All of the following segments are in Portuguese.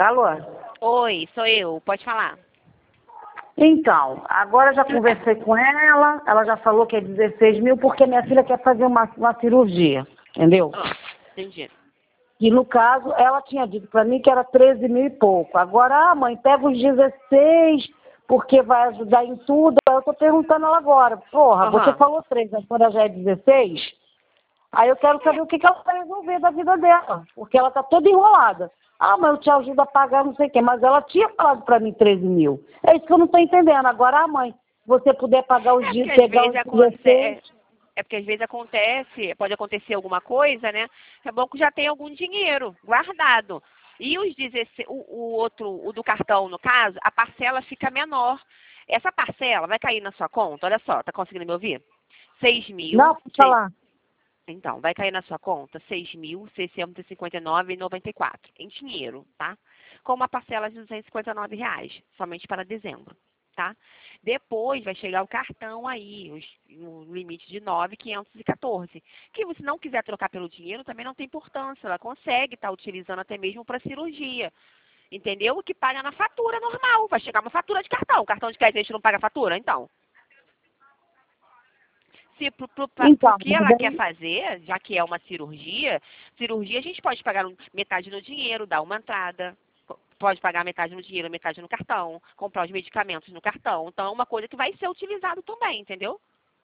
Alô? Oi, sou eu. Pode falar. Então, agora já conversei com ela já falou que é 16 mil, porque minha filha quer fazer uma cirurgia, entendeu? Entendi. E no caso, ela tinha dito para mim que era 13 mil e pouco. Agora, mãe, pega os 16, porque vai ajudar em tudo. Eu tô perguntando ela agora, porra, você falou 13, agora já é 16? Aí eu quero saber o que ela vai resolver da vida dela, porque ela tá toda enrolada. Ah, mas eu te ajudo a pagar não sei o quê, mas ela tinha falado para mim 13 mil. É isso que eu não tô entendendo. Agora, mãe, se você puder pagar os dias, pegar os 16... É porque às vezes acontece, pode acontecer alguma coisa, né? É bom que já tem algum dinheiro guardado. E os 16, o do cartão, no caso, a parcela fica menor. Essa parcela vai cair na sua conta, olha só, tá conseguindo me ouvir? 6 mil. Não, pode falar. Então, vai cair na sua conta 6.659,94 em dinheiro, tá? Com uma parcela de R$ 259, somente para dezembro, tá? Depois vai chegar o cartão aí, no limite de 9.514. Que se não quiser trocar pelo dinheiro, também não tem importância, ela consegue estar utilizando até mesmo para cirurgia. Entendeu? O que paga na fatura normal. Vai chegar uma fatura de cartão. Cartão de crédito a gente não paga fatura, então. Se pro que ela quer fazer, já que é uma cirurgia a gente pode pagar metade no dinheiro, dar uma entrada, pode pagar metade no dinheiro, metade no cartão, comprar os medicamentos no cartão. Então, é uma coisa que vai ser utilizado também, entendeu?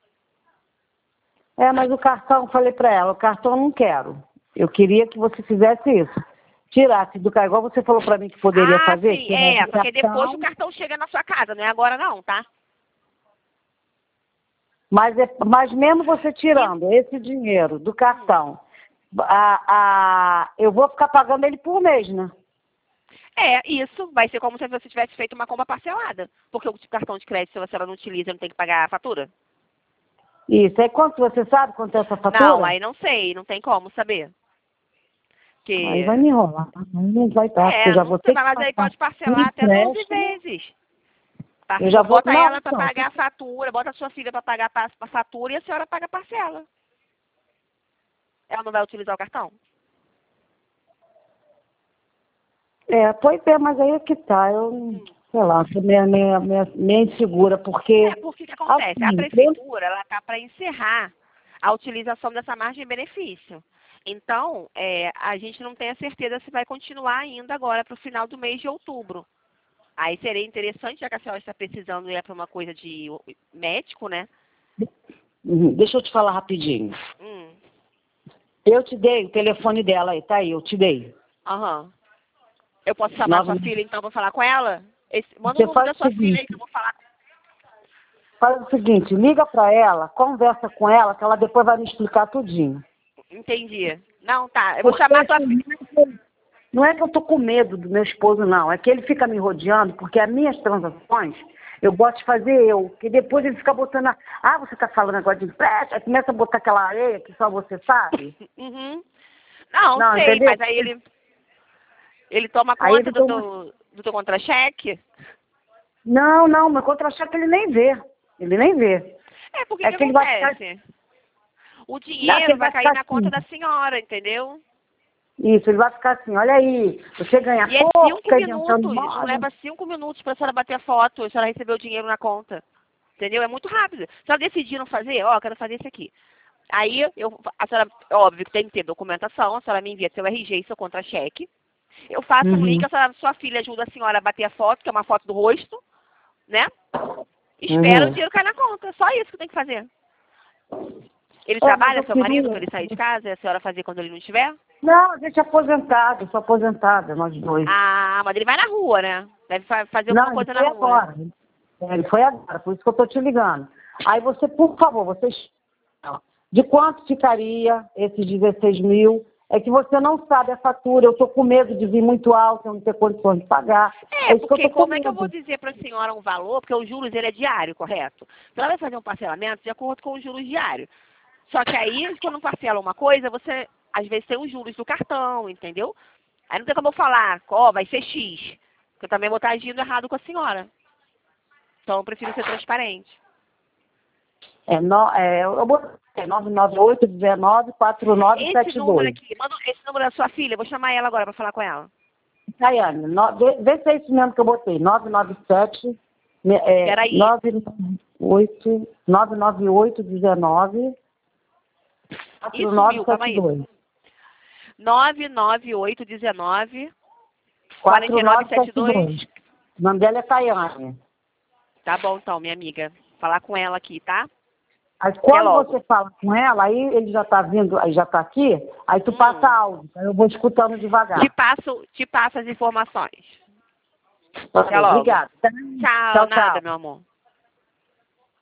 Mas o cartão, falei para ela, o cartão eu não quero. Eu queria que você fizesse isso. Tirasse do cartão, igual você falou para mim que poderia fazer. Sim, porque depois o cartão chega na sua casa, não é agora não, tá? Mas mesmo você tirando esse dinheiro do cartão, eu vou ficar pagando ele por mês, né? Isso vai ser como se você tivesse feito uma compra parcelada. Porque o cartão de crédito, se você não utiliza, não tem que pagar a fatura. Isso. Aí quanto você sabe quanto é essa fatura? Não, aí não sei, não tem como saber. Aí vai me enrolar, tá? Não vai dar, porque eu já vou ter que mas aí pode parcelar até 12 vezes. Eu já vou... Bota ela para pagar a fatura, bota a sua filha para pagar a fatura e a senhora paga a parcela. Ela não vai utilizar o cartão? Pois é, mas aí é que tá. Eu, sei lá, sou meio insegura, porque... Porque o que acontece? A prefeitura, ela tá para encerrar a utilização dessa margem de benefício. Então, a gente não tem a certeza se vai continuar ainda agora para o final do mês de outubro. Aí seria interessante, já que a senhora está precisando ir para uma coisa de médico, né? Deixa eu te falar rapidinho. Eu te dei o telefone dela aí, tá aí, eu te dei. Eu posso chamar sua filha, então, para falar com ela? Manda o número da sua filha aí que eu vou falar. Faz o seguinte, liga para ela, conversa com ela, que ela depois vai me explicar tudinho. Entendi. Não, tá. Eu vou chamar a sua filha. Não é que eu tô com medo do meu esposo, não. É que ele fica me rodeando, porque as minhas transações, eu gosto de fazer eu. Que depois ele fica botando... você tá falando agora de empréstimo, aí começa a botar aquela areia que só você sabe. Não, sei, entendeu? Mas aí ele toma conta do teu contra-cheque? Não, meu contra-cheque ele nem vê. Ele nem vê. Porque que acontece? O dinheiro vai cair na conta da senhora, entendeu? Isso, ele vai ficar assim, olha aí, você ganha pouco, 5 minutos, isso leva 5 minutos para a senhora bater a foto, a senhora receber o dinheiro na conta. Entendeu? É muito rápido. Se ela decidir não fazer, quero fazer isso aqui. Aí, a senhora, óbvio que tem que ter documentação, a senhora me envia seu RG e seu contra-cheque. Eu faço um link, sua filha ajuda a senhora a bater a foto, que é uma foto do rosto, né? Espera o dinheiro cair na conta. Só isso que tem que fazer. Ele trabalha, seu marido, para ele sair de casa e a senhora fazer quando ele não estiver? Não, a gente é aposentado, sou aposentada, nós dois. Mas ele vai na rua, né? Deve fazer alguma coisa na rua. Agora. Ele foi agora, por isso que eu tô te ligando. Aí você, por favor, de quanto ficaria esses 16 mil? É que você não sabe a fatura, eu tô com medo de vir muito alto, eu não ter condições de pagar. Porque como é que eu vou dizer para a senhora um valor? Porque o juros, ele é diário, correto? Então ela vai fazer um parcelamento de acordo com o juros diário. Só que aí, quando parcela uma coisa, você, às vezes, tem os juros do cartão, entendeu? Aí não tem como eu falar, vai ser X. Porque eu também vou estar agindo errado com a senhora. Então, eu prefiro ser transparente. Eu botei 998-19-4972. Esse número aqui, manda esse número da sua filha, eu vou chamar ela agora para falar com ela. Tayane, vê se é isso mesmo que eu botei. 997 Peraí. 998 19 Sumiu, calma aí. 99819 4972. O nome dela é Tayane. Tá bom, então, minha amiga. Falar com ela aqui, tá? Aí quando você fala com ela, aí ele já tá vindo, aí já tá aqui, aí tu passa áudio, aí eu vou escutando devagar. Te passo as informações. Até logo. Obrigada. Tchau, nada, meu amor.